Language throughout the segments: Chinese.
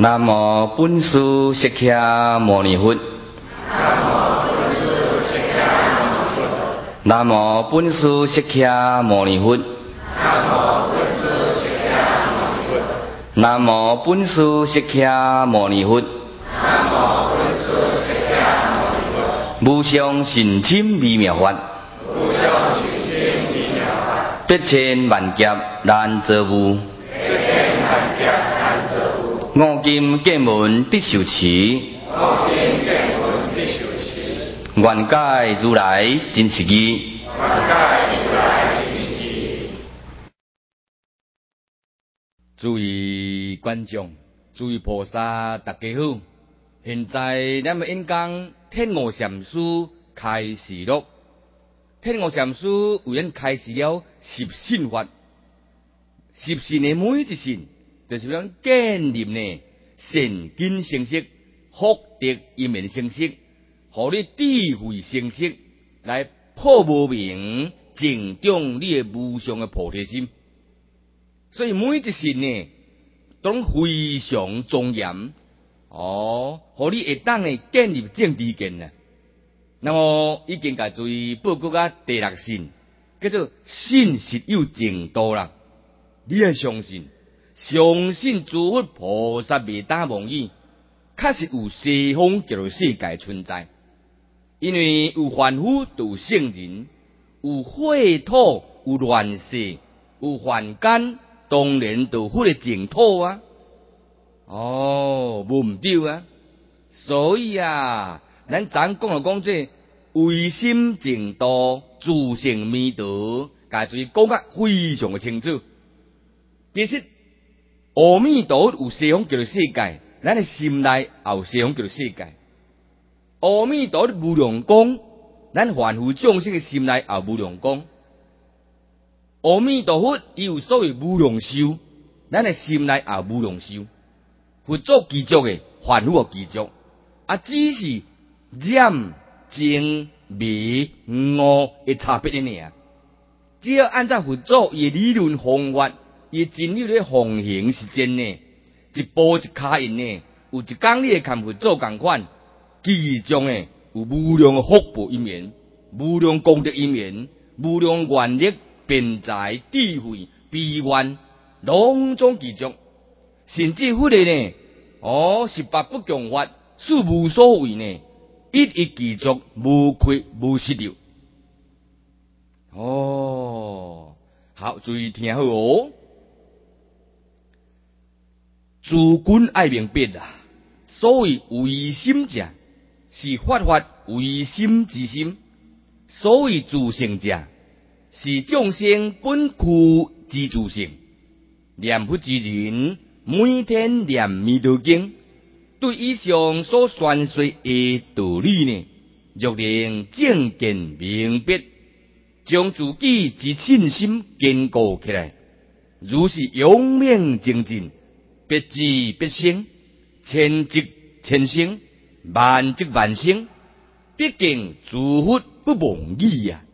南无本师释迦牟尼佛。南无本师释迦牟尼佛。南无本师释迦牟尼佛。无上甚深微妙法，百千万劫难遭遇。五金剑门得受持，愿解如来真实义。诸位观众，诸位菩萨，大家好！现在咱们演讲天悟禅师开示录。天悟禅师为咱开示了十信法，十信的每一信，就是讲建立呢善根成色、福德因缘成色，互你智慧成色，来破无明，净种你的无上的菩提心。所以每一信呢，都非常庄严。互你会当呢建立正知见啊。那么已经甲诸位报告啊第六信，叫做信实有净度啦。你要相信，相信诸佛菩萨未当妄语，确实有西方极乐世界存在。因为有凡夫，就有圣人；有秽土，有乱世；有凡间，当然就有佛的净土啊。无毋对啊！所以啊，咱昨讲这唯心净土、自性弥陀，甲诸位讲得非常的清楚。其实，阿弥陀有西方极乐世界，咱的心内也有西方极乐世界。阿弥陀的无量光，咱凡夫众生的心内也有无量光。阿弥陀佛伊有所谓无量寿，咱的心内也有无量寿。佛祖具足的，凡夫也具足，只是染、净、迷、悟的差别尔。只要按照佛祖伊理论方法，伊真理的奉行实践呢，一步一脚印呢，有一天你会看佛祖同款，其中呢有无量的福报因缘，无量功德因缘，无量愿力、辩才、智慧、悲愿，拢总具足。甚至佛的呢，18不共法，事无所为呢，一一具足，无缺无失掉。好，注意听好哦。诸君爱明白啊！所谓唯心者，是法唯心之心；所谓自性者，是众生本具之自性。念佛之人，每天念弥陀经，对以上所宣说的道理呢，若能正见明白，将自己之信心坚固起来，如是永命精进，必知必生，千即千生，万即万生，毕竟诸佛不忘语啊。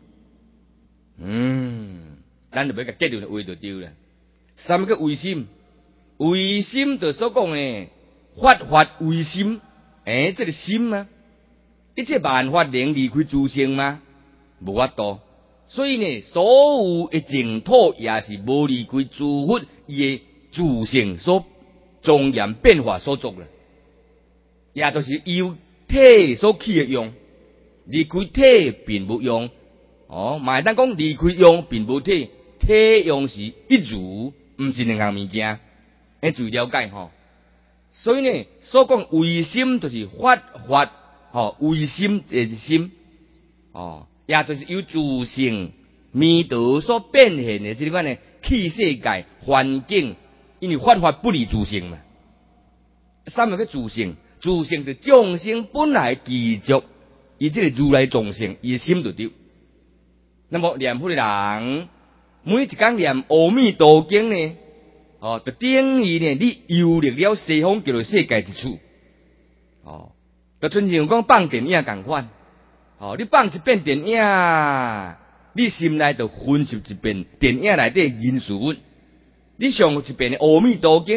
咱就要甲结论话就对了。什么叫唯心？唯心就所讲的法唯心，这个心啊，一切万法能离开自性吗？无法度。所以呢，所有的净土也是无离开诸佛伊的自性所庄严变化所作了，也就是由体所起的用，离开体并无用。嘛会当讲离开用并无体，体用是一如，毋是两项物件。注意了解吼。所以呢，所讲唯心就是法唯心就是心，也就是由自性弥陀所变现的这款呢气世界环境，因为法不离自性嘛。什么叫自性？自性是众生本来具足，伊这个如来众生，伊心就对。那么念佛的人，每一天念阿弥陀经呢，就等于呢，你游历了西方极乐世界之处。就亲像讲放电影同款。你放一遍电影，你心内就分析一遍电影内底因事物。你上一遍的阿弥陀经，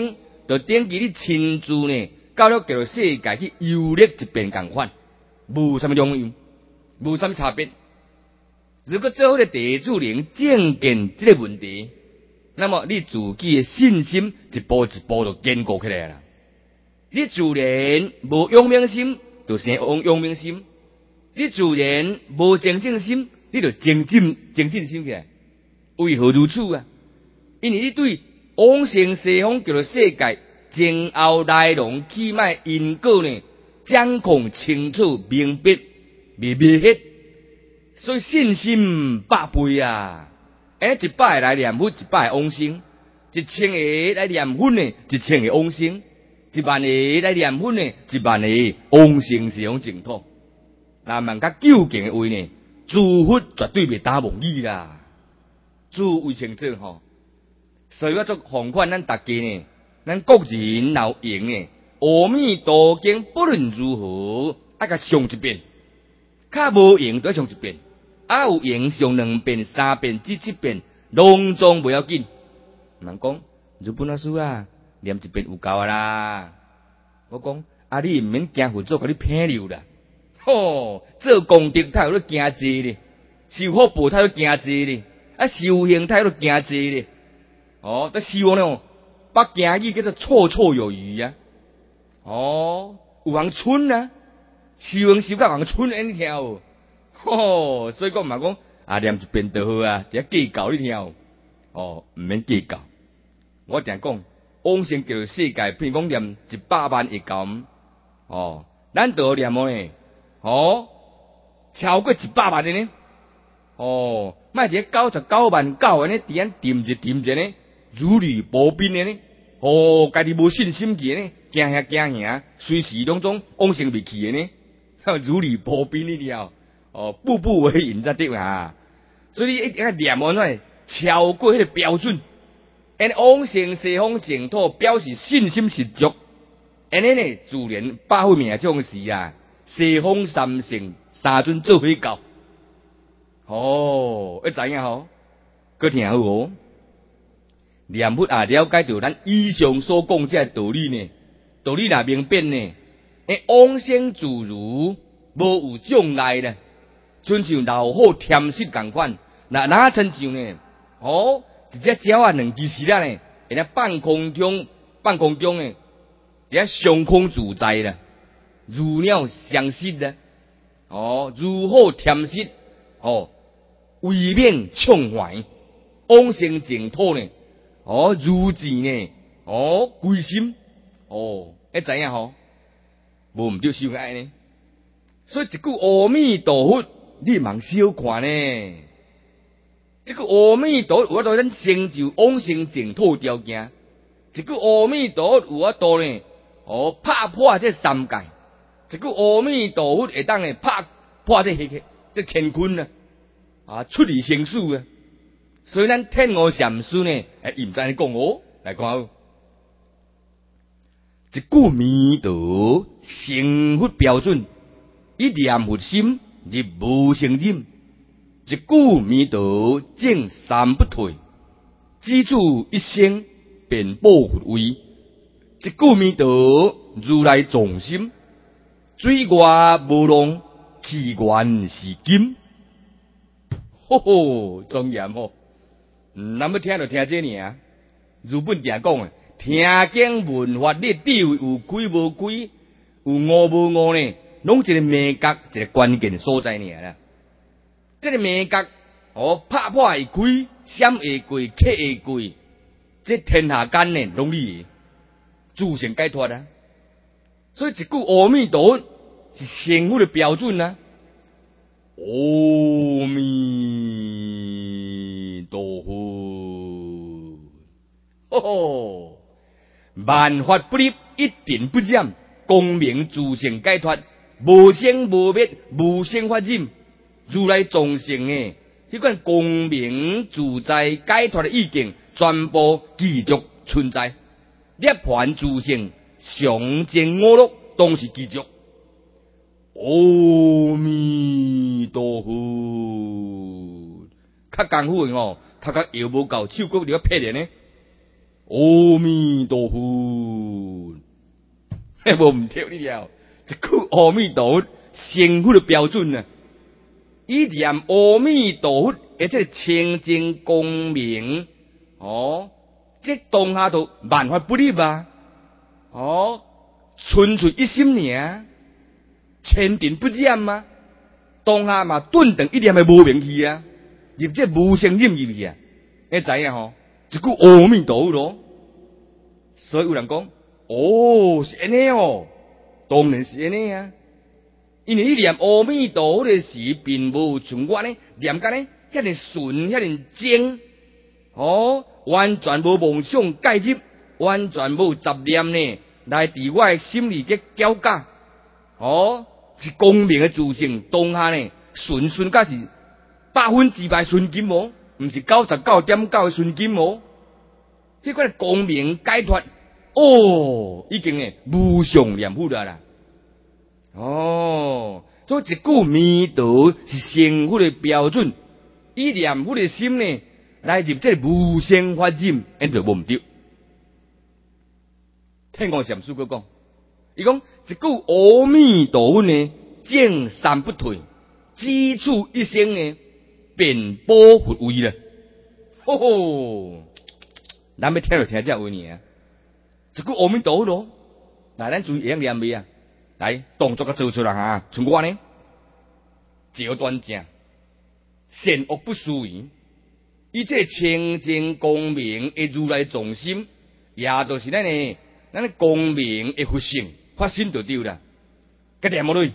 就等于你亲自呢，到了叫做世界去游历一遍共款，无什么两样，无什么差别。如果做好个地主灵正见这个问题，那么你自己的信心一步一步就坚固起来了。你自然无仰命心，就生仰命心；你自然无精进心，你就精进心起来。为何如此啊？因为你对往生西方叫做世界前后来龙去脉因果呢，掌控清楚明白，未黑，所以信心百倍啊！100个来念佛，100个往生；1000个来念佛呢，1000个往生；10000个来念佛呢，10000个往生西方净土。那问较究竟的话呢，诸佛绝对袂打妄语啦，诸位清楚吼。所以我做奉劝咱大家呢，咱国人若有闲呢，阿弥陀经不论如何，爱甲上一遍；较无闲就上一遍，有闲上2遍、3遍至7遍，拢总不要紧。人讲，日本老师啊，念一遍有够啦。我讲，你毋免惊佛祖甲你骗流啦。做功德他有咧惊济咧，受福报他有惊济咧，修行他有惊济咧。在希望呢，把经语叫做绰绰有余啊。有人蠢啊，修行到人蠢安尼听有。所以讲唔系讲念一遍就好啊，只计较你听毋免计较。我定讲往生叫做世界，譬如讲念100万一讲，咱就念呢，超过100万的呢，卖只99万9安尼，伫安掂着呢。如履薄冰的呢，家己无信心去呢，惊吓，随时拢总往生未去的呢，如履薄冰呢条，步步为营才对啊。所以你一定要念完来超过迄个标准，安尼往生西方净土表示信心十足，安尼呢自然百会命这种事啊，西方三圣三尊做伙到，要知影吼，搁听好哦。念佛了解到咱以上所讲这道理呢，道理若明白呢，往生自如，无有障碍呢，亲像老虎添食共款，哪亲像呢？一只鸟啊，2只翅呢，会咧半空中呢，伫咧上空自在啦，如鸟相食啦，如虎添食，为免畅怀，往生净土呢。如此呢？归心，知影吼？无毋对修爱呢。所以一句阿弥陀佛，你茫小看呢。这句阿弥陀佛有法度咱成就往生净土条件。一句阿弥陀佛有法度呢，拍破这三界。一句阿弥陀佛会当呢拍破这乾坤啊，出离生死啊。所以咱天和禅师呢，伊毋知安尼讲来看，一句弥陀成佛标准，一念佛心入无生忍，一句弥陀正三不退，只处一生便报佛位，一句弥陀如来众心，水外无浪，气源是金，庄严吼。咱要听就听这尔，日本定讲诶，听经闻法，你智慧有开无开，有悟无悟呢，拢一个眉角，一个关键所在尔啦。这个眉角，拍破会开，闪会过，刻会过，这天下间呢，拢你自性解脱啊。所以一句阿弥陀是成佛的标准啊。阿弥陀佛，万法不离，一定不染，光明自性解脱，无生无灭，无生法忍。如来众生迄款光明自在解脱的意境，全部继续存在。涅槃自性常见我乐，都是继续。阿弥陀佛，较功夫读较摇无够，手骨了撇咧呢。 阿弥陀佛，无唔对你了。一句阿弥陀佛，成佛的标准啊！以念阿弥陀佛，而且清净光明，这当下都万法不离啊！纯粹一心尔，千定不染啊！当下嘛，顿顿一念的无明去啊，入这无生忍入去啊！你知影吼？一句阿弥陀佛咯。所以有人讲，是安尼哦，当然是安尼啊。因为你念阿弥陀佛的时，并无像我呢念甲呢遐尼顺，遐尼精，完全无妄想介入，完全无杂念呢，来伫我的心里嘅搅架，是光明的自性，当下呢顺甲是100%纯金无，毋是99.9的纯金无，迄款光明解脱，已经呢无上念佛啦。所以一句弥陀是成佛的标准，以念佛的心呢来入这无生法忍，因就无毋对。天公禅师佢讲，伊讲一句阿弥陀佛呢，正三不退，只处一生呢，便保佛位啦。咱要听就听这话呢，一句阿弥陀佛咯，来，咱注意会念未啊？来，动作甲做出来哈，像我呢，照端正，善恶不思议，以这清净光明的如来藏心，也就是咱的光明的佛性发生就对啦。甲念落去，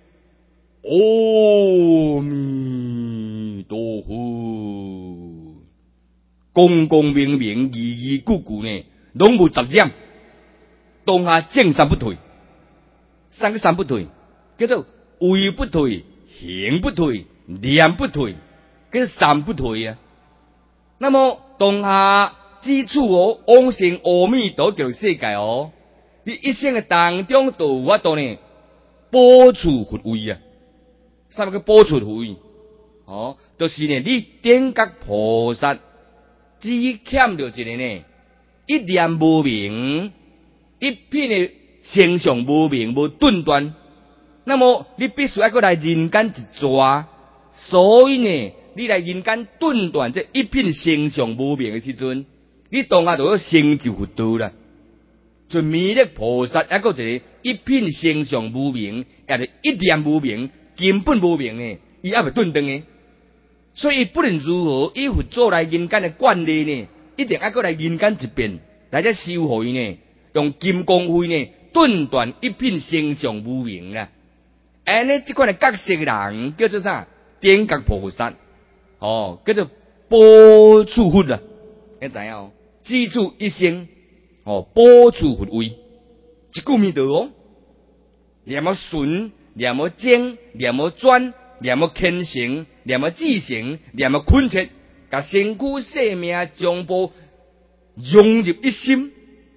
阿弥陀佛，光光明明，义义句句呢，拢无杂染，当下正三不退。三个三不退，叫做位不退、行不退、念不退，叫做三不退啊。那么当下之处往生阿弥陀佛世界你一生的当中都有法度呢，保持佛位啊。什么叫保持佛位？就是呢，你点觉菩萨只欠着一个呢，一念无明，一片的形象无明无顿断，那么你必须要过来人间一抓，所以呢，你来人间顿断这一片形象无明的时阵，你当下就要成就佛道啦。就弥勒菩萨还个一片形象无明，也是一念无明，根本无明呢，伊还未顿断呢，所以不论如何，以佛做来人间的惯例呢，一定要过来人间一遍，来这修会呢，用金刚会呢。顿断一片形象无明啦，安尼这款的角色人叫做啥？点觉菩萨，叫做保持佛啦，你知影？只处一生，保持佛位，一句弥陀念么顺，念么精，念么专，念么虔诚，念么至诚，念么恳切，甲身躯性命将部融入一心，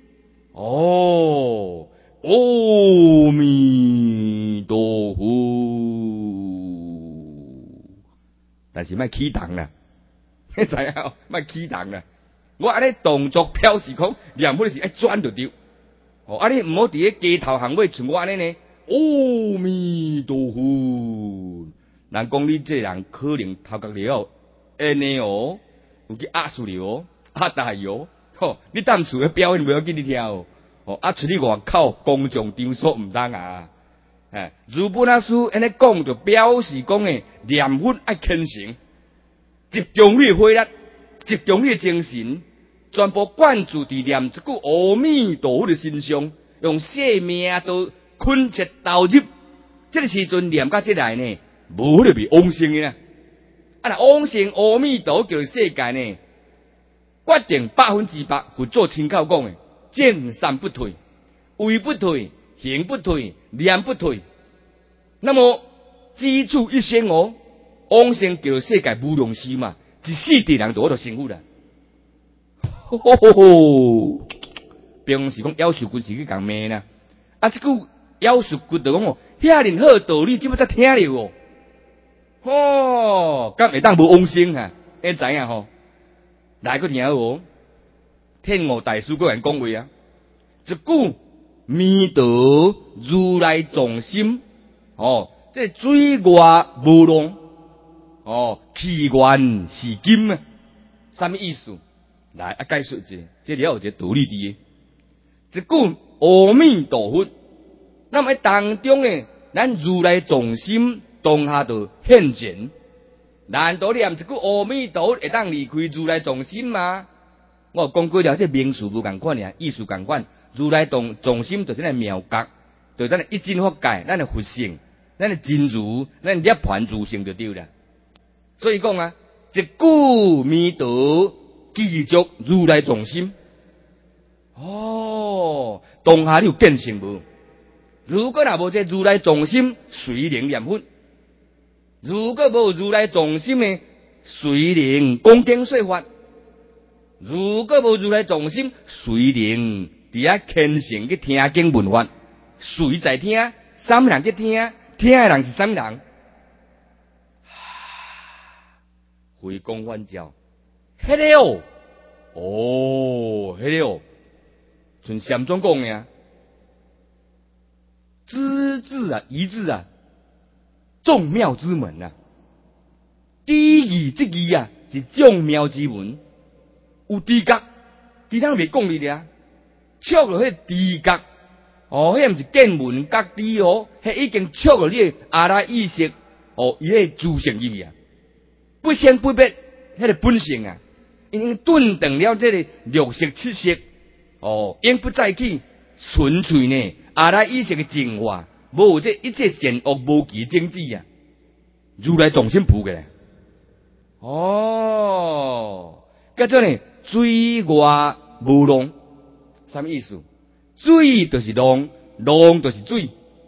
阿弥陀佛，但是莫起动啦，你知影？莫起动啦。我安尼动作表示讲，念佛是爱转就对。你唔好伫咧街头巷尾像我安尼呢。阿弥陀佛，人讲你这人可能头壳了，安尼有去压死你大你当厝嘅表演不要给你听出去外口公众场所唔当啊！如本阿师安尼讲，就表示讲诶，念佛爱虔诚，集中你的慧力，集中你的精神，全部灌注伫念一句阿弥陀佛的身上，用生命都恳切投入。这个时阵念到这来呢，无就被往生的啦。往生阿弥陀佛世界呢，决定100%佛做亲口讲的。正三不退，位不退，行不退，念不退。那么只处一生往生叫世界无量事嘛，一世地人就我就成佛啦。平时讲妖术棍是去讲咩呢？这句妖术棍就讲遐尼好道理，怎么才听了敢会当无往生啊？你知影来个听天悟大师个人讲话啊，一句弥陀如来藏心，这水外无浪，气源是金啊，什么意思？来解释一下，这里有一个道理伫的。一句阿弥陀佛，那么当中呢，咱如来藏心当下就现前。难道念一句阿弥陀佛会当离开如来藏心吗？我讲过了，这名词无共款尔，意思共款。如来藏心就是咱妙觉，就是咱一真法界，咱的佛性，咱的真如，咱涅槃自性就对了。所以讲啊，一句弥陀记住如来藏心。当下你有见性无？如果若无这如来藏心，随灵念佛；如果无如来藏心呢，随灵讲经说法；如果无如来藏心，随灵伫遐虔诚去听经闻法，谁在听？什么人去听？听的人是什么人？回光返照，迄个迄个像禅宗讲的啊，资质啊，遗志啊，众妙之门啊。第一字这字啊，是众妙之门。有知觉，其他未讲你俩，触了迄知觉，迄毋是见闻觉知迄已经触了你阿赖意识，伊迄自性入去啊，不先不灭，迄个本性啊，已经顿断了这个六识七识，应不再去，纯粹呢阿赖意识的净化，无这一切善恶无记种子啊，如来藏心铺的。甲这呢水外无浪，什么意思？水就是浪，浪就是水。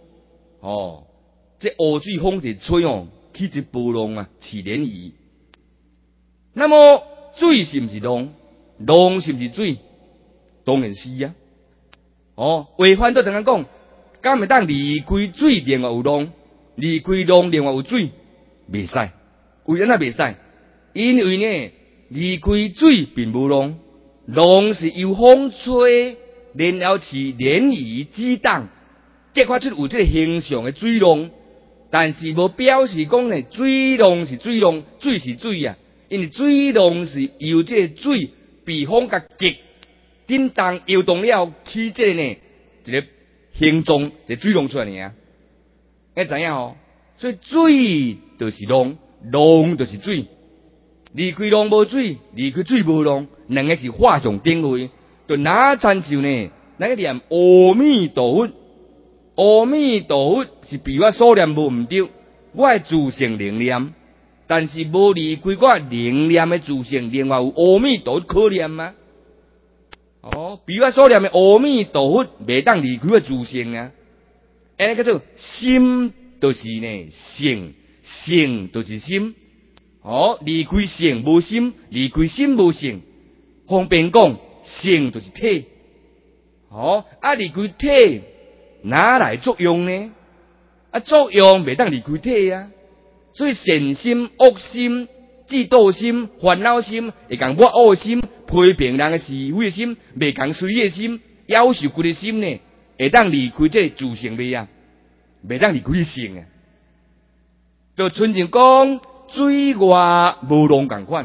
这湖水风一吹起一波浪啊，起涟漪。那么水是毋是浪？浪是毋是水？当然是啊。违反都怎样讲？敢会当离开水另外有浪，离开浪另外有水？袂使，为安那袂使？因为呢，离开水并无浪，浪是由风吹，然后是涟漪激荡，结发出有这个形象的水浪，但是无表示讲呢，水浪是水浪，水是水啊。因为水浪是由这个水被风甲激震动摇动了，起这个呢一个形状，一个水浪出来尔。要知影所以水就是浪，浪就是水。离开浪无水，离开水无浪，两个是画上等位。就哪参照呢？咱个念阿弥陀佛，阿弥陀佛是比我所念无毋对，我自性灵念，但是无离开我灵念的自性，另外有阿弥陀佛可念吗？比我所念的阿弥陀佛袂当离开我自性啊。安尼叫做心，就是呢性，性就是心。离开性无心，离开心无性。方便讲，性就是体。离开体，哪来作用呢？作用袂当离开体啊。所以善心、恶心、嫉妒心、烦恼心，会讲我恶心、批评人的是非的心，袂讲随的心、要求骨的心呢，会当离开这自性未啊？袂当离开性啊。就纯正讲。水外无浪共款，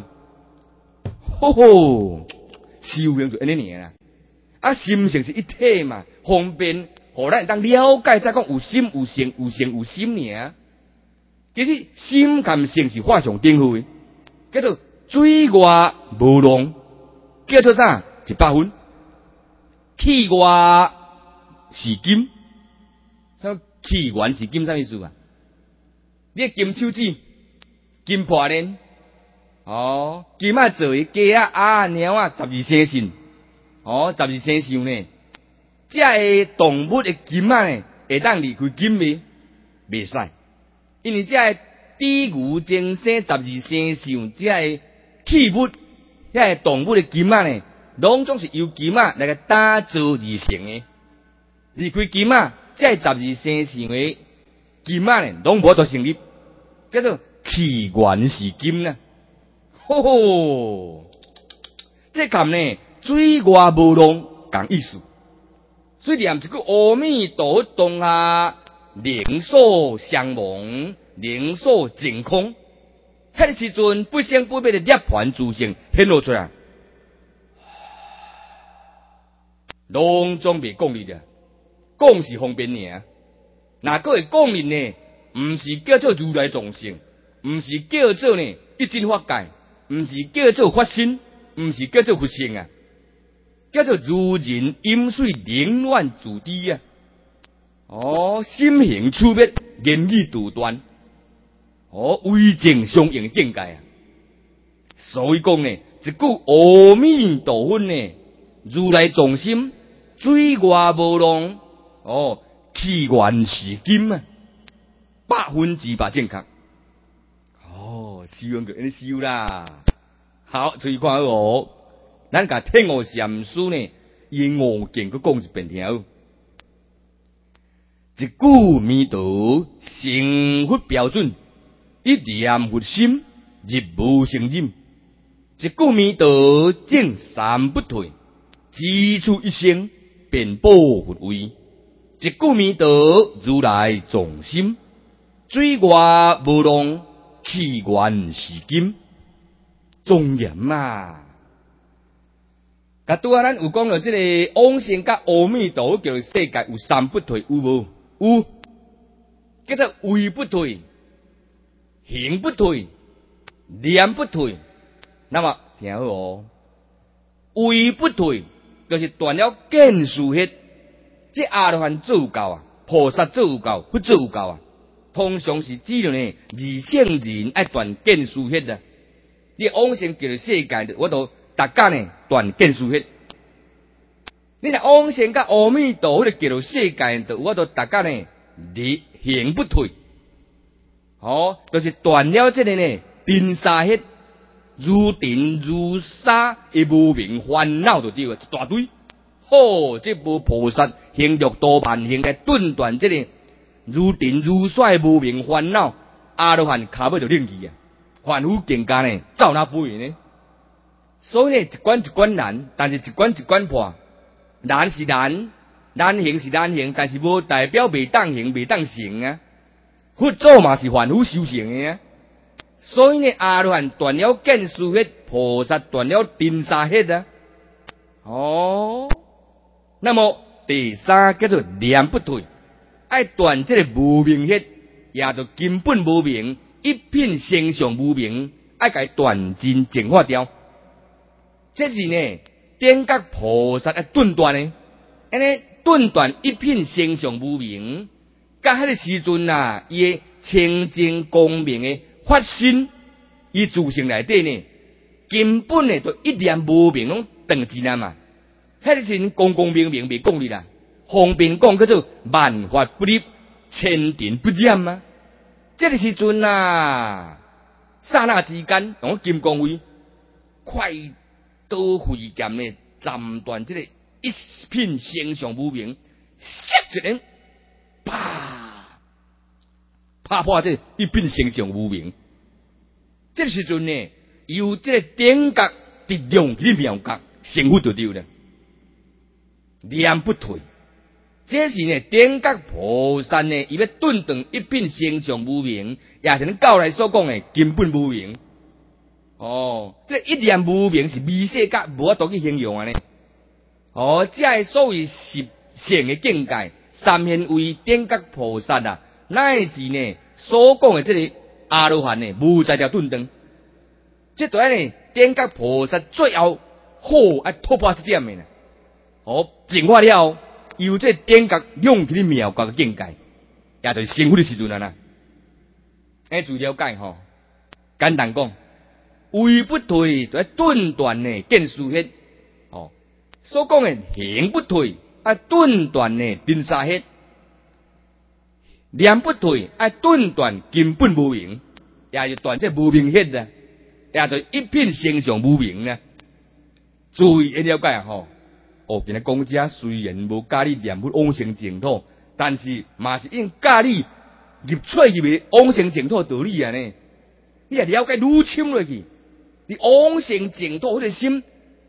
修行就安尼尔啦。心性是一体嘛，方便互咱当了解，再讲有心有性，有性有心尔。其实心跟性是画上等号，叫做水外无浪，叫做啥？100分。气外是金，什气源是金？啥意思啊？你金手指。金破链，金做的鸡猫12生信，12生肖呢？这个动物的金呢，会当离开金未？袂使，因为这个猪牛精生12生肖，这个器物，这个动物的金呢，拢总是由金来个打造而成的。离开金这个12生肖的金呢，拢无得成立，叫做。气源是金啊，这琴呢， 水外无浪，共意思。所以念一句阿弥陀佛当下，灵所相忘，灵所净空。迄个时阵不生不灭的涅槃自性显露出来，拢总未讲哩的，讲是方便尔。哪个会讲哩呢？毋是叫做如来藏性，毋是叫做呢一真法界，毋是叫做法身，毋是叫做佛性啊，叫做如人饮水，冷暖自知啊。心行处灭，言语独断。为正相应境界啊！所以讲呢，一句阿弥陀佛呢，如来藏心，水外无浪，气源是金啊，100%正确。修养就安尼修啦。好，注意看好咱甲天和禅师呢，伊五经佮讲一遍听好。一句弥陀成佛标准。一念佛心入无生忍，一句弥陀正三不退，只处一生便报佛位。一句弥陀如来藏心，水外无浪，气源是金，庄严啊！甲拄仔咱有讲到这个往生甲阿弥陀叫世界有三不退，有无？有，叫做位不退。行不退，念不退。那么听好位不退，就是断了见思迄。这阿罗汉做有够啊，菩萨做有够，佛做有够啊。通常是指着呢，二圣人爱断见思迄啊。你往生叫世界，我都大家呢断见思迄。你若往生甲阿弥陀佛叫世界，我都大家呢，你行不退。就是断了这个呢，尘沙迄如尘如沙的无明烦恼就对了，一大堆。这部菩萨行六道万行来顿断这个如尘如沙的无明烦恼，阿罗汉骹尾就冷去啊，凡夫境界呢，照那不为呢。所以呢，一关一关难，但是一关一关破。难是难，难行是难行，但是无代表未当行未当成啊。佛祖嘛是凡夫修行的啊，所以呢，阿罗汉断了见思迄，菩萨断了尘沙迄啊。那么第三叫做念不退，爱断这个无明迄，也就根本无明，一品形象无明，爱甲断尽净化掉。这是呢，点觉菩萨的顿断呢，安尼顿断一品形象无明。甲迄个时阵啊，伊诶清净光明诶发心，伊自性内底呢，根本呢就一念无明拢断尽啊嘛。迄个时阵光光明明未讲哩啦，方便讲叫做万法不离，千尘不染啊。这个时阵啊，刹那之间，用金刚位快刀挥剑呢，斩断这个一品形象无明，一人。啪破这一品形象无明，这时阵呢，由这个点觉力量去妙觉，成佛就对了，念不退。这是呢，点觉菩萨呢，伊要顿断一品形象无明，也是咱教来所讲的根本无明。这一念无明是微细觉，无法度去形容啊呢。这所谓实性的境界。三现为点觉菩萨啊，乃至呢所讲的这个阿罗汉呢，无在条顿断。这段呢，点觉菩萨最后好爱突破这点的呢。净化了，由这点觉用起妙觉的境界，也就是成佛的时阵啊啦。自了解吼，简单讲，位不退就顿断呢见思迄。所讲的行不退。顿断呢，尘沙迄念不退，顿断根本无明，也就断这无明迄啊，也就一片形象无明呢。注意了解吼。今日讲者虽然无教你念佛往生净土，但是嘛是应教你入出入的往生净土道理啊呢。你也了解愈深落去，你往生净土迄个心，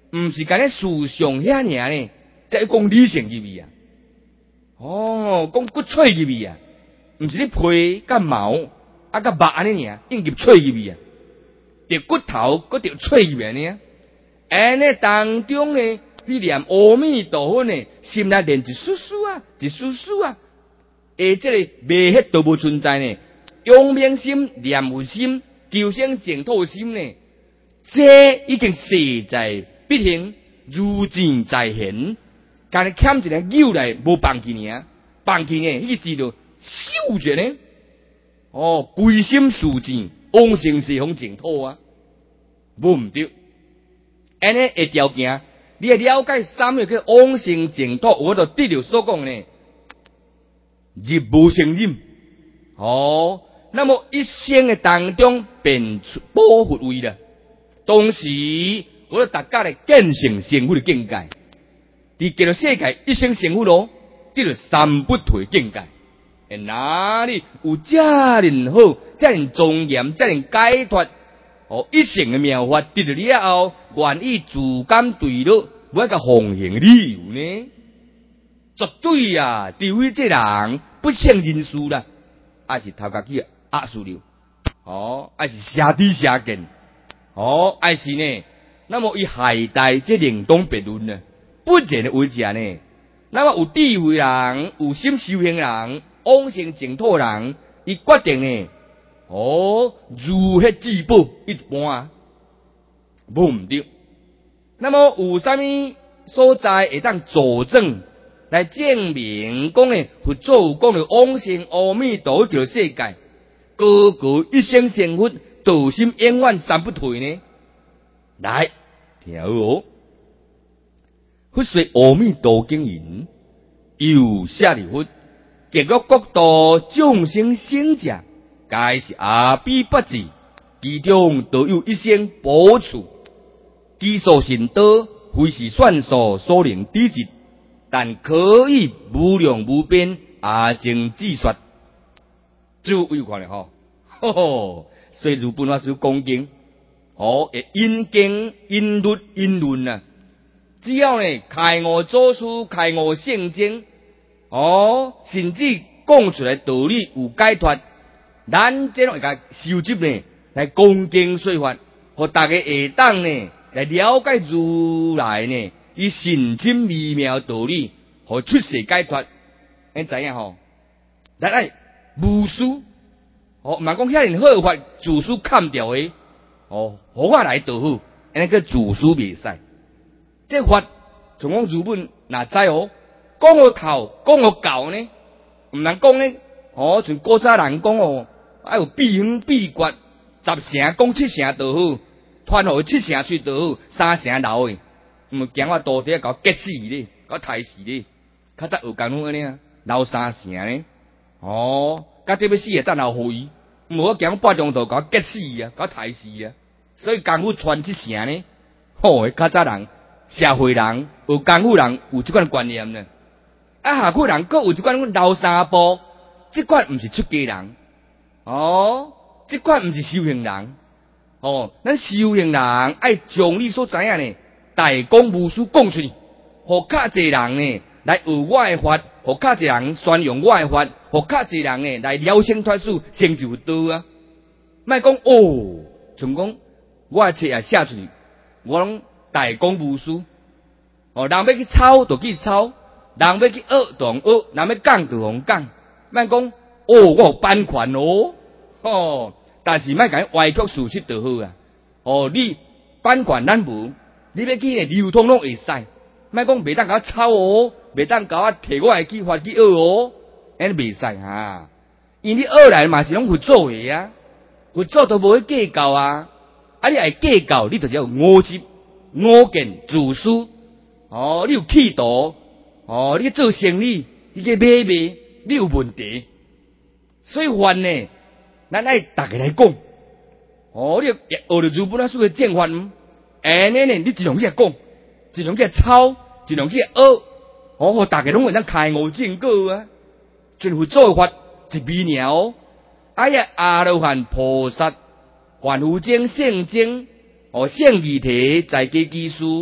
毋是干咧思想遐尔呢，即讲理性入去啊。讲骨髓入去啊，毋是咧皮甲毛啊甲肉安尼尔，应入髓入去啊，着骨头搁着髓入去呢。安尼当中呢，你念阿弥陀佛呢，心内念一丝丝啊，一丝丝啊，即个未迄都无存在呢。永明心、念佛心、求生净土心呢，这已经势在必行，如箭在弦。干你欠一个扭来无放弃呢，放弃呢，迄个字就咻着呢。归心似箭，往生西方净土啊，无毋对。安尼个条件，你会了解啥物叫往生净土，我就得到所讲呢，入无生忍。那么一生的当中便保护位了。同时，我大家来见性成佛的境界，伫这个世界一生成佛咯，这个三不退境界。哪里有遮尔好、遮尔庄严、遮尔解脱？一生的妙法得到了后，愿意自甘对乐，无一个奉行理由呢？绝对啊！除非这人不胜人事啦，还是头家去压输了，还是邪知邪见，还是呢？那么伊害待这另当别论呢？不然的为者呢？那么有智慧人、有心修行人、往生净土人，伊决定呢？如迄至宝一般，无毋对。那么有啥物所在会当佐证来证明讲呢？佛祖讲的往生阿弥陀佛世界，个个一生成佛，道心永远三不退呢？来，听好。佛说阿弥陀经言，有舍利弗，极乐国度众生生者，皆是阿鼻不至，其中都有一生补处。其所行道，非是算数所能抵制，但可以无量无边阿精自说。诸位看咧所以如本法师讲经，因经因律因论啊。只要呢开悟祖师、开悟圣经，甚至讲出来道理有解脱，咱这种会甲收集呢来讲经说法，互大家会当呢来了解如来呢伊神深微妙道理，互出世解脱。你知影咱爱无私，毋是讲遐尼好法自私砍掉的，互我来道好，安尼个自私袂使。这法从讲日本哪知讲个头讲个教呢？毋能讲呢？像古早人讲爱有必远必决，10成讲7成就好，传互7成出就好，3成留的，毋惊我到底甲我激死咧，甲我害死咧。较早学功夫安尼啊，留3成呢？甲这要死也再留互伊，毋好惊我半中途甲我激死啊，甲我害死啊。所以功夫传7成呢？较早人。社会人有功夫人有这款观念呢，下苦人各有这款留3步，这款毋是出家人，这款毋是修行人，咱修行人爱将你所知影呢，大公无私讲出去，互较济人呢来学我的法，互较济人宣扬我的法，互较济人呢来了生脱死，成就道啊！莫讲像讲我的册也写出去，我拢。大公无私，人要去抄就去抄，人要去学就学，人要讲就讲讲，莫讲我有版权但是莫甲歪曲事实就好啊。你版权咱无，你要去流通拢会使，莫讲袂当甲我抄袂当甲我摕我的去法去学安尼袂使哈。因你学来嘛是拢佛祖的啊，佛祖都无去计较啊，你爱计较，你就是要五执。我见自私，你有企图，你做生意，你去买卖，你有问题。所以法呢，咱爱大家来讲，你学着日本那所谓正法，安尼呢，你尽量去讲，尽量去抄，尽量去学，大家拢会当开悟正果啊。全佛做法一微鸟，阿罗汉菩萨、还无精圣精。圣义体在家技术，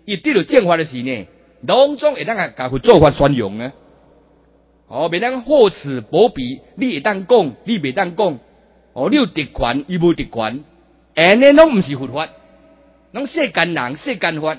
伊得到正法的时呢，拢总会当甲佢做法宣扬啊。袂当厚此薄彼，你会当讲，你袂当讲。你有特权，伊无特权，安尼拢毋是佛法，拢世间人世间法。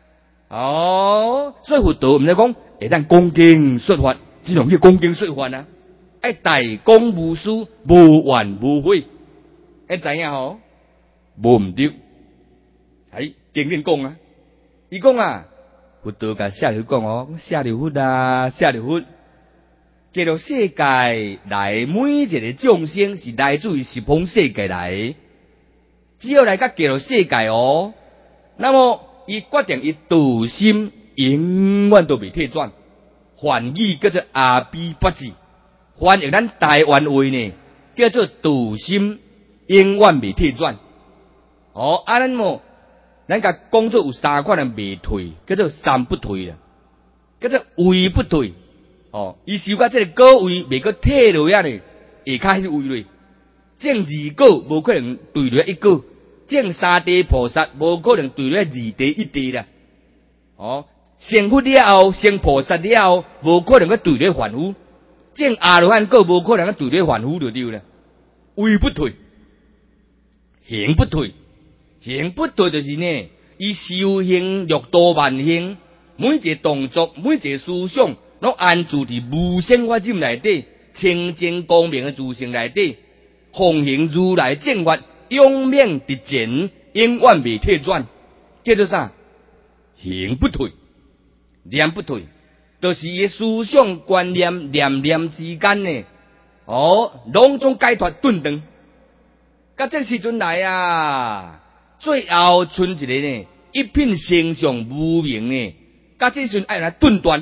所以佛道毋是讲会当恭敬说法，只能去恭敬说法啊。爱大公无私，无怨无悔，会知影吼？无毋对。经典讲啊，伊讲啊，佛道甲舍利弗讲舍利弗啊，舍利弗，记录世界来每一个众生是来自于十方世界来，只要来甲记录世界那么伊决定伊道心永远都未退转，梵语叫做阿毗跋致，翻译咱台湾话呢叫做道心永远未退转。咱甲讲做有三款的未退，叫做三不退啦，叫做位不退。伊受到这个果位未个退落呀呢，下骹迄位咧，种二果无可能对落一果，种三地菩萨无可能对落二地一地啦。成佛了后，成菩萨了后，无可能个对落凡夫，种阿罗汉果无可能个对落凡夫就对啦。位不退，行不退。行不退就是呢，伊修行六度万行，每一个动作，每一个思想，拢安住伫无生法忍内底，清净光明的自性内底，奉行如来正法，永免直前，永远未退转，叫做啥？行不退，念不退，就是伊思想观念念念之间呢，拢总解脱顿顿。到这时阵来啊！最后剩一个呢，一品形象无明呢，甲这时阵爱来顿断。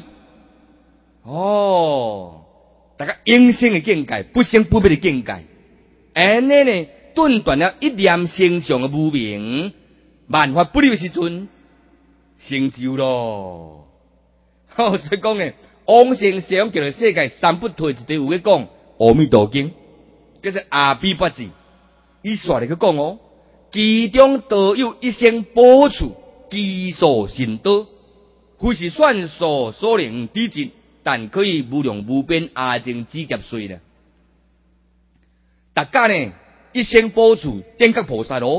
大家应生的境界，不生不灭的境界，安尼呢，顿断了一念形象的无明，万法不离的时阵，成就咯。所以讲呢，往生想叫做世界三不退，一地有咧讲《阿弥陀经》，叫做阿毗跋致，伊煞嚟去讲其中都有一生补处，其所行道，非是算数所能抵尽，但可以无量无边阿僧只劫岁了。大家呢，一生补处点觉菩萨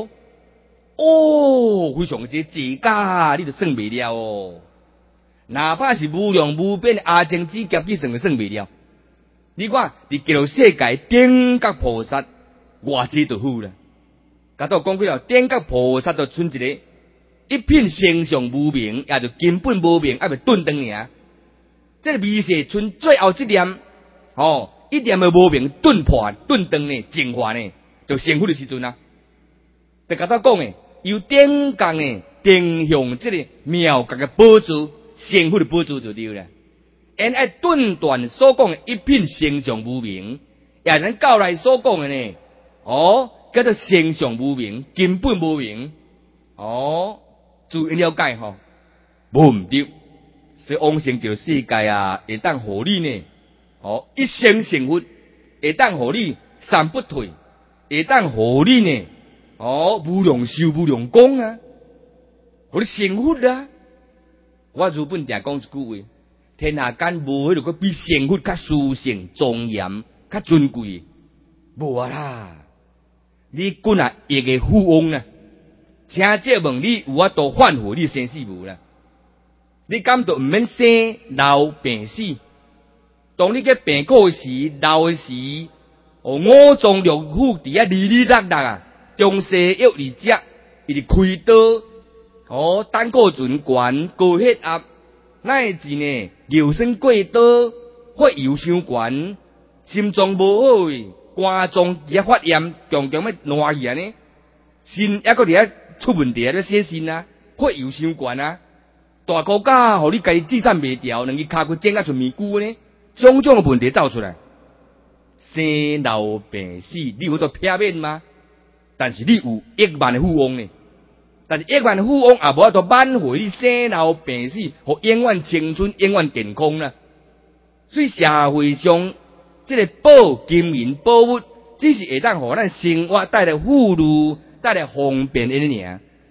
非常之自家，你就算未了哪怕是无量无边阿僧只劫，你算未了。你看，伫极乐世界点觉菩萨，偌济就好了。甲到讲过了，点觉菩萨就剩一个一品形象无明，也就根本无明，还未顿顿尔。这个微细剩最后一念，一念的无明顿破顿顿呢，净化呢，就成佛的时阵啊。就甲到讲由点觉呢，定向这个妙觉的宝珠，成佛的宝珠就对了。因爱顿断所讲的一品形象无明，也咱教内所讲的呢，叫做形象无明，根本无明。注意了解无毋对。所以往生叫世界啊，会当互你呢，一生成佛，会当互你三不退，会当互你呢，无量寿无量光啊，互你成佛啊。我日本定讲一句话，天下间无迄个比成佛较殊胜、庄严、较尊贵，无啊啦。你滚啊，一个富翁啊！请借问你有法度反悔你生死无啦？你敢都毋免生老病死？当你去病苦时、老时，五脏六腑伫遐哩哩啦啦啊，中西药二食，伊就开刀，胆固醇悬、高血压，乃至呢尿酸过多、血油伤悬、心脏无好肝脏伫遐发炎，强强要烂去安尼，心还搁伫遐出问题啊！要洗肾啊，血油伤悬啊，大骨架互你家己制产袂掉，两个骹骨整啊出面骨呢，种种的问题走出来，生老病死，你有得避免吗？但是你有亿万的富翁呢，但是亿万的富翁也无法度挽回你生老病死，互永远青春、永远健康啦。所以社会上这个宝金银宝物，只是会当互咱生活带来富裕、带来方便的尔。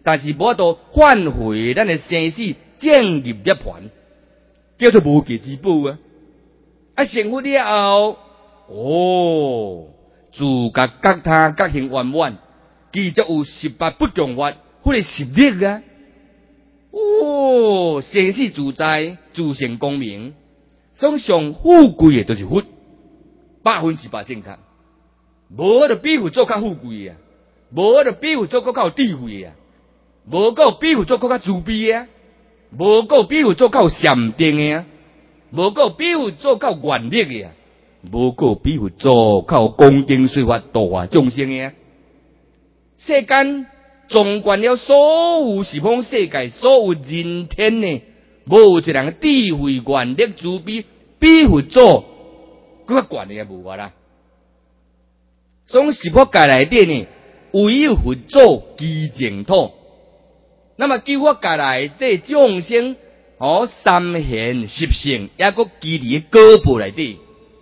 但是无法度唤回咱的生死正入涅槃，叫做无价之宝啊！啊，成佛了后，自觉觉他觉行圆满，继续有18不共法，迄个实力啊！生死自在，自性光明，所上富贵的就是佛，100%正确。无就比佛做较富贵啊，无就比佛做较有智慧啊，无个比佛做较慈悲啊，无个比佛做较禅定的啊，无个比佛做较愿力的啊，无个比佛做较恭敬随法度化众生的啊。世间纵观了所有十方世界，所有人天呢，无一人智慧愿力慈悲比佛做更较悬的也无啊啦。从十佛界内底呢，唯有佛祖居净土。那么九佛界内底众生，三贤十圣，也个居伫果报内底。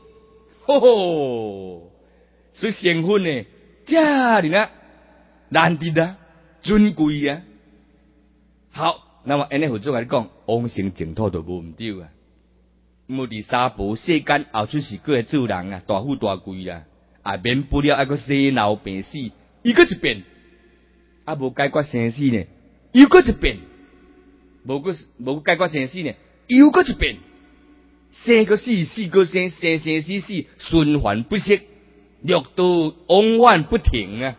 所以成佛呢，遮尔啊难得啊，尊贵啊。好，那么安尼佛祖甲你讲，往生净土就无毋对啊。无伫三宝世间，后出是过来做人啊，大富大贵啊。免不了还个生老病死，伊个一遍，无解决生死呢，又个一遍，无解决生死呢，又个一遍，生个死，死个生，生生死死，循环不息，六道往返不停啊！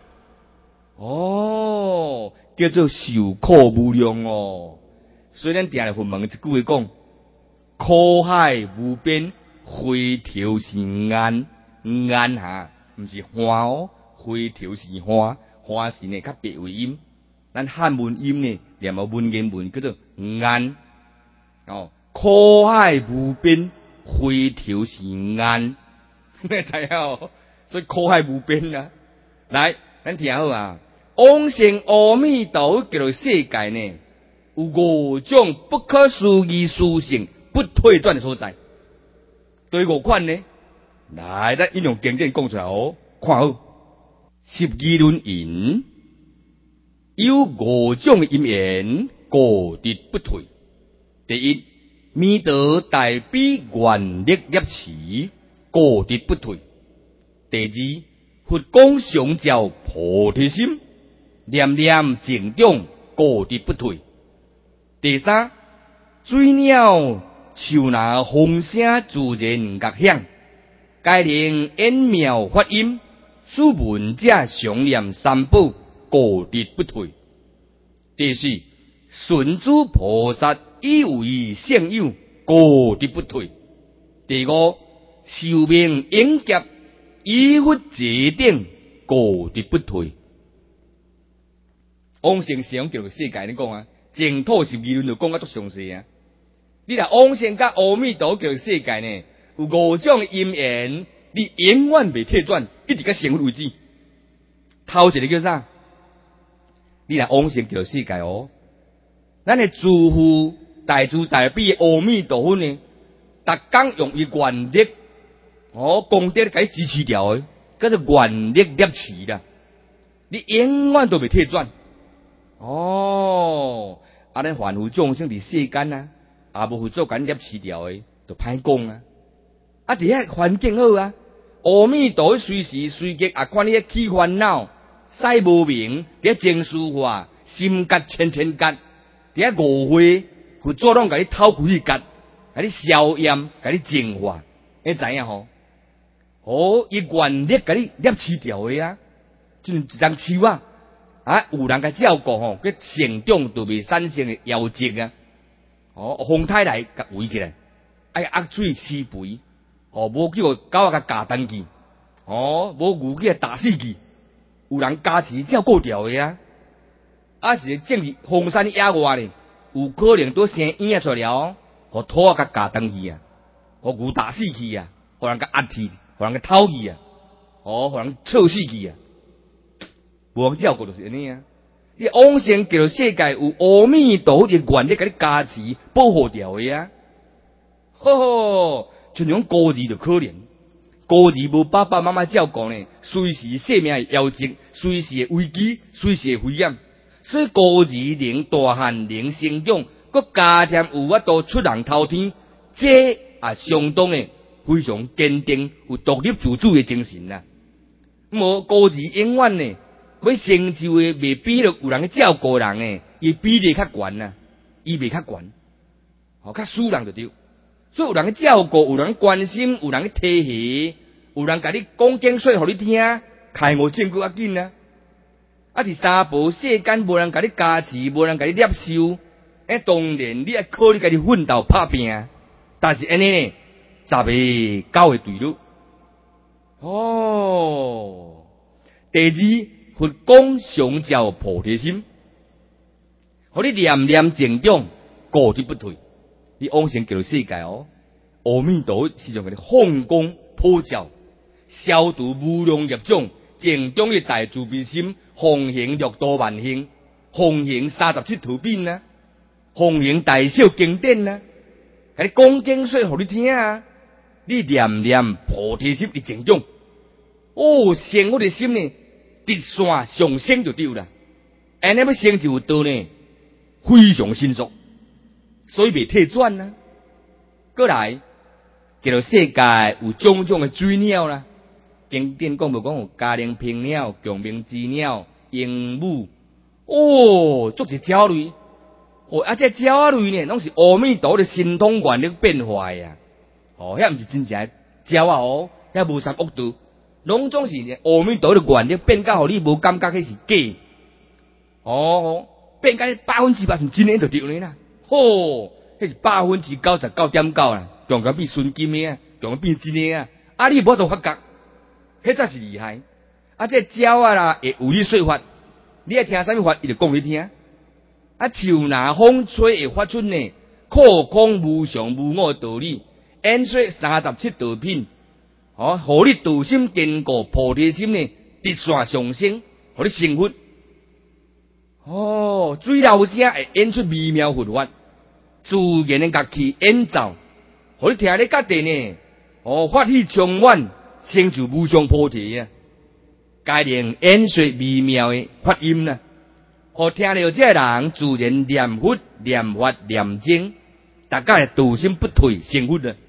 叫做受苦无量哦。虽然定来佛门一句话讲，苦海无边，回头是岸，岸下。毋是花回头是花，花是呢较别为音，咱汉文音呢，连文言文叫做岸。苦海无边，回头是岸，你知影？所以苦海无边啊！来，咱听好啊！往生阿弥陀佛叫世界呢，有5种不可思议殊胜不退转的所在。对5款呢？来，咱引用经典讲出来看好，12轮引有5种因缘，固执不退。第一，弥陀大悲愿力业持，固执不退。第二，佛光常照菩提心，念念净中，固执不退。第三，水鸟树拿风声自然觉响，该能演妙发音，使闻者常念三宝，固执不退。第四，顺诸菩萨以为圣友，固执不退。第五，寿命永劫以佛戒定，固执不退。往生上叫世界，你讲啊，净土12轮就讲啊足详细啊。你若往生甲阿弥陀叫世界呢，有5种因缘，你永远袂退转，一直到成佛为止。头一个叫啥？你若往生叫世界咱的诸父大慈大悲阿弥陀佛呢，逐工用伊愿力功德甲伊支持掉的，叫做愿力业持啦。你永远都袂退转。咱凡夫众生伫世间啊，也无佛祖甲业持掉的，就歹讲啊。伫遐环境好啊，阿弥陀佛随时随地看你遐起烦恼，使无明，伫遐情绪化，心结千千结，伫遐误会，佛祖拢甲你透开去结，甲你消炎，甲你净化，你知影吼？伊愿力甲你业持掉的啊，就一张树啊，有人甲照顾佢成长就袂产生的夭折啊。风台来甲围起来，压水施肥，无叫狗甲夹断去，无牛去打死去，有人加持照顾掉的啊。是正是荒山野外呢，有可能都生婴出了，互土甲夹断去啊，互牛打死去啊，互人甲压去，互人甲偷去啊，互人刺死去啊。无人照顾就是安尼啊！你往生叫世界有阿弥陀佛的愿力甲你加持保护掉的啊！像种孤儿就可怜，孤儿无爸爸妈妈照顾呢，随时性命会夭折，随时会危机，随时会危险。 所以高二能大汉能成长，佮加添有法度出人头天，这也相当的非常坚定，有独立自主的精神啦。无高二永远呢，要成就的未比有人去照顾人诶，伊比例较悬啊，伊袂较悬，较输人就对。所以有人去照顾，有人关心，有人去提携，有人甲你讲经说互你听，开悟证据较紧啊。啊，伫三宝世间，无人甲你加持，无人甲你接受，当然你要靠你家己奋斗打拼。但是安尼呢，10个9个对了。第二，佛讲常照菩提心，互你念念成长，固执不退。你往生极乐世界阿弥陀时常给你放光普照，消除无量业障，正中的大慈悲心，奉行六度万行，奉行37图品啊，奉行大小经典啊，给你讲经说互你听啊，你念念菩提心的成长，生活的心呢，直线上升就对啦。安尼要成就道呢，非常迅速。所以袂退转啊。过来，极乐世界有种种的水鸟啦，经典讲无讲有嘉陵平鸟、强明之鸟、鹦鹉，足是鸟类。这鸟类呢，拢是阿弥陀的神通愿力变化呀。遐毋是真正鸟啊遐无啥恶道，拢总是阿弥陀的愿力变到互你无感觉，迄是假。变到100%是真诶就对了啦。迄是99.9%啦，强到变纯金诶啊，强到变真诶啊！你无度发觉，迄才是厉害。这鸟啊啦，会有你说法，你爱听啥物法，伊就讲你听。树拿风吹会发出呢，扩空无常无我道理，演说37道品，互你道心坚固，菩提心呢直线上升，互你成佛。水流声会演出微妙佛法。自然的乐器演奏，互你听咧，家己呢，法喜充满，成就无上菩提啊！该能演说微妙的发音啊，互听了这人自然念佛、念法、念经，大家的道心不退，成佛啊！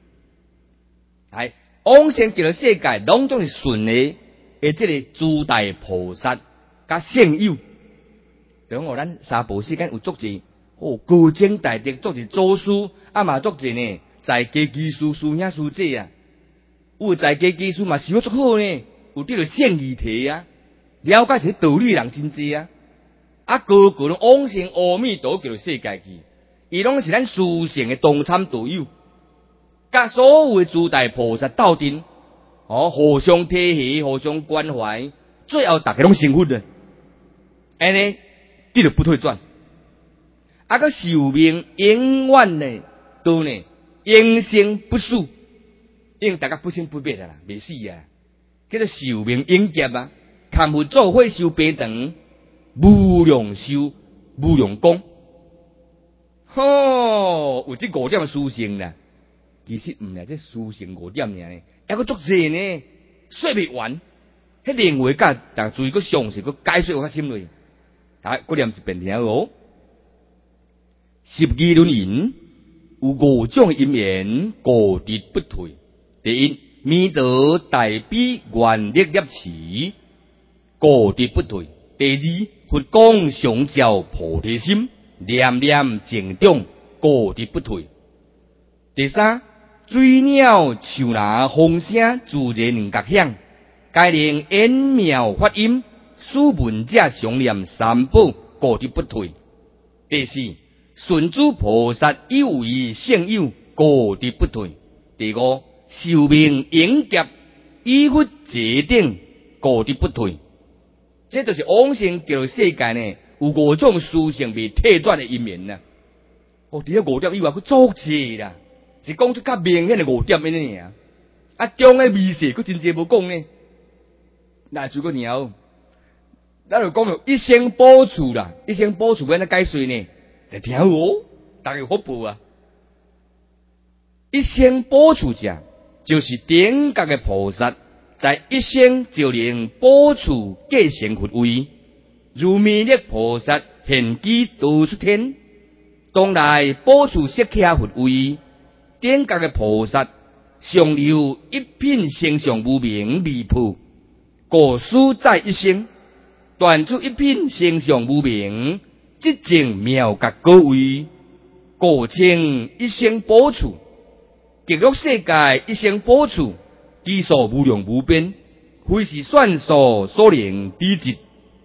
往生极乐世界，拢总是顺利，这个诸大菩萨甲圣友，等我咱三宝世间有足者。高僧大德作是祖师，嘛作者呢，在家技师、师兄师姐啊，有在家技师嘛，修足好呢，有得到圣义体啊，了解这道理人真济啊，个个拢往生阿弥陀极乐世界去，伊拢是咱殊胜的同参道友，甲所有的诸大菩萨斗阵，互相提携，互相关怀，最后大家拢成佛了，安尼得了不退转。个寿命永远呢，都呢永生不死，因大家不生不灭的啦，未死啊！叫做寿命永劫啊！看佛做伙修白长，无量寿，无量功。有这5点殊胜啦，其实唔系这殊胜5点尔呢，还个足济呢，说未完。迄另外甲大家注意个详细个解说我较深入。我念一遍听哦。12轮引有5种因缘，固执不退。第一，弥陀大悲愿力业持，固执不退。第二，佛讲常照菩提心，念念成长，固执不退。第三，水鸟树拿风声，自然觉响，该能演妙发音，使闻者常念三宝，固执不退。第四，顺主菩萨有为圣友，固执不退。第五，寿命永劫，以佛决定，固执不退。这就是往生极乐世界呢，有5种殊胜未退转的因缘呐。除了5点以外，佮足济啦，是讲出较明显的5点安尼尔。中的微细，佮真济无讲呢。那如果鸟，咱就讲到一生补处啦，一生补处要安怎解说呢？来听好大家有福报啊！一生补处者，就是顶觉的菩萨，在一生就能补处继承佛位， 如弥勒菩萨现机度出天，当来保持释迦佛位，顶觉的菩萨尚有一品形象无明离谱，故书在一生，断出一品形象无明，即正妙觉高位，故称一生保持，极乐世界一生保持，基数无量无边，非是算数所能抵制。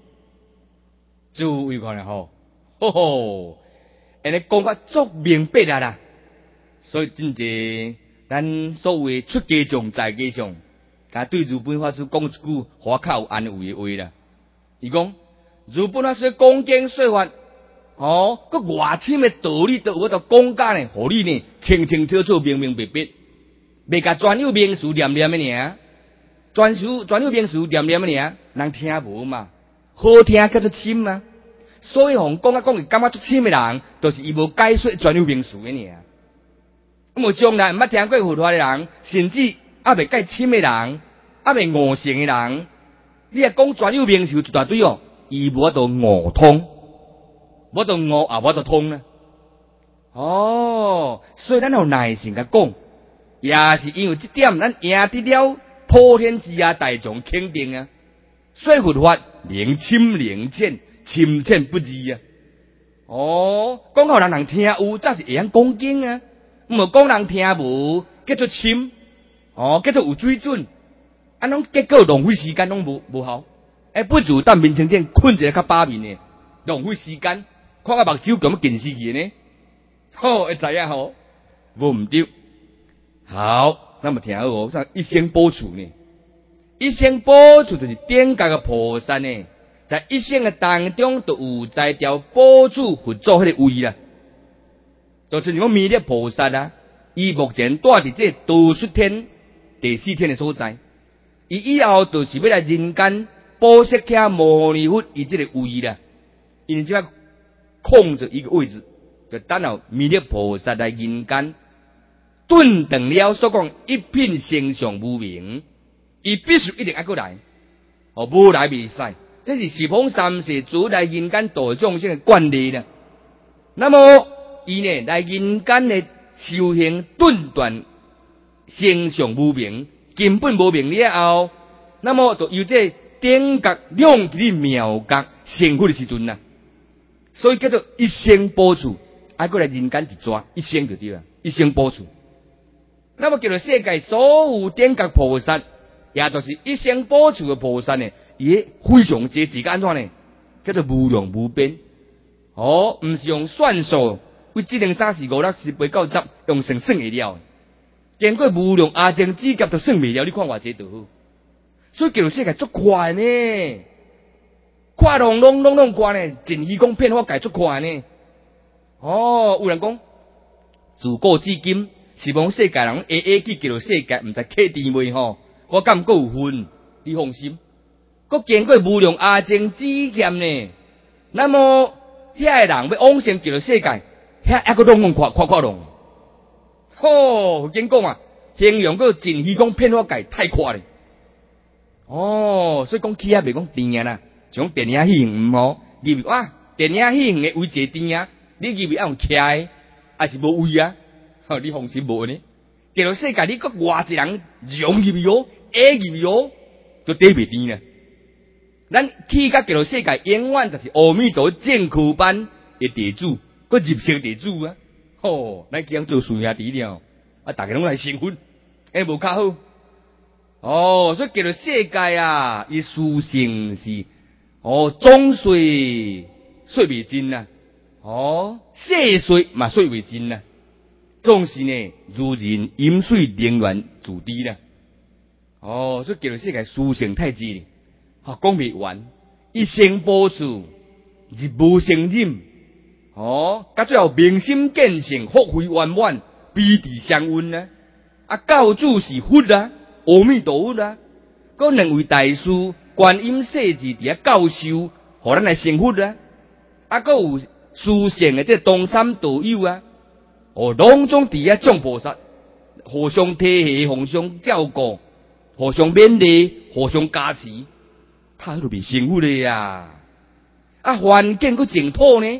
诸位看了吼，吼吼，安尼讲法足明白啦。所以真济咱所谓出家众在家上，甲对日本法师讲一句话较有安慰的话啦。伊讲日本法师讲经说法，个外深的道理都有法度讲解呢，互你呢清清楚楚、明明白白，袂甲专有名词念念的尔，专有名词念念的尔，人听无嘛。好听叫做深嘛，所以讲会感觉足深的人，就是伊无解说专有名词的尔。无将来毋捌听过佛法的人，甚至未解深的人，未悟性的人，你若讲专有名词一大堆哦，伊无法度悟通，无法度悟也无法度通呢。所以咱有耐心甲讲，也是因为这点，咱赢得了普天之下大众肯定啊。说佛法灵深灵浅，深浅不二啊。讲互人听有，则是会晓讲经啊。无讲人听无，叫做深，叫做有水准，拢结果浪费时间，拢无效。不如当面前顶困一个较把面的，浪费时间，看目睭咁近视去呢。会知影吼，无毋对。好，那么听好，像一生保持呢？一生保持就是顶觉的菩萨呢，在一生的当中都有在调保住佛祖迄个位啦。就是讲弥勒菩萨啊，伊目前住伫这度出天第4天的所在，伊以后就是要来人间保释迦牟尼佛伊这个位啦。因即摆控制一个位置，就等候弥勒菩萨来人间顿等了所讲一品形象无明。伊必须一定要过来，无来未使，这是十方三世主来人间度众生的惯例啦。那么伊呢来人间的修行顿断形象无明，根本无明了后，那么就由这顶觉两极妙觉成佛的时阵啦。所以叫做一生保持，爱过来人间一抓一生就对了，一生保持。那么叫做世界所有顶觉菩萨。也就是一生保持的菩萨呢，伊非常节制，安怎呢？叫做无量无边。毋是用算数，为1、2、3、4、5、6、7、8、9、10用算会了。经过无量阿僧指甲都算未了，你看偌济就好。所以叫做世界足快呢，快隆快呢，尽虚空遍法界足快呢。有人讲，自古至今，是望世界人去叫做世界，毋知客甜未吼？我感觉有分，你放心。佮经过无量阿僧指验呢，那么遐个人要往生极乐世界，遐还佫拢快拢。经讲啊，形容个尽虚空遍法界太快咧。所以讲起啊，袂讲甜啦，像电影戏唔好，入哇电影戏的位坐甜啊，你入要用徛，还是无位啊？你放心无呢？极乐世界你佮偌一人融入去哦，入去哦，就底袂甜啦。咱去甲极乐世界，永远就是阿弥陀正科班的地主，佮入圣地主啊！咱这样做顺兄弟了，大家拢来成佛，无较好。所以极乐世界啊，伊殊胜是总水未尽啊，细水嘛水未尽啊。总是呢，如人饮水能源自低啦。所以极乐世界殊胜太极咧，讲未完，一生保持，日无生忍。甲最后明心见性，福慧圆满，彼地相温啊！教主是佛啊，阿弥陀佛啊，佮两位大师观音世子伫遐教授，互咱来成佛啊！佮有殊胜的这东参道友啊！拢总伫遐众菩萨互相体恤，互相照顾，互相勉励，互相加持，他都变成佛了呀！ 环境佫真好呢。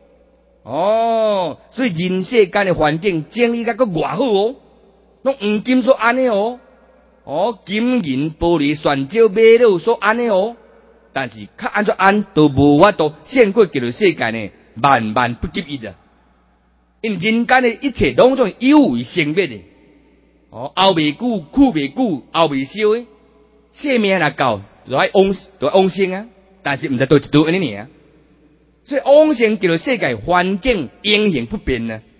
哦，所以人世间的环境整理甲佫偌好哦，拢黄金所安尼哦，哦，金银玻璃选照买了所安尼哦，但是较安怎安都无法度胜过叫做世界呢，万万不及一啊！因人间的一切拢总有为生灭的，哦，熬未久，苦未久，熬未消的，生命若到，就爱往生啊，但是毋知倒一道安尼尔。所以往生叫做世界环境永恒不变呢。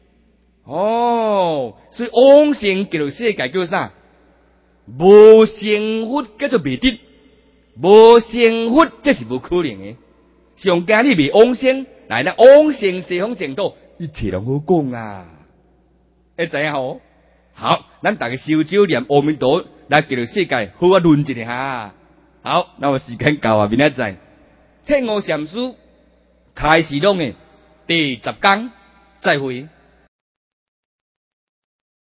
哦，所以往生叫做世界叫啥？无成佛叫做未得，无成佛这是无可能的。上惊你未往生，来咱往生西方净土，一切拢好讲啊。会知影吼？好，咱大家烧酒念阿弥陀，来叫做世界好啊论一下。好，那么时间到啊，明仔载天悟禅师开始讲的第10讲，再会。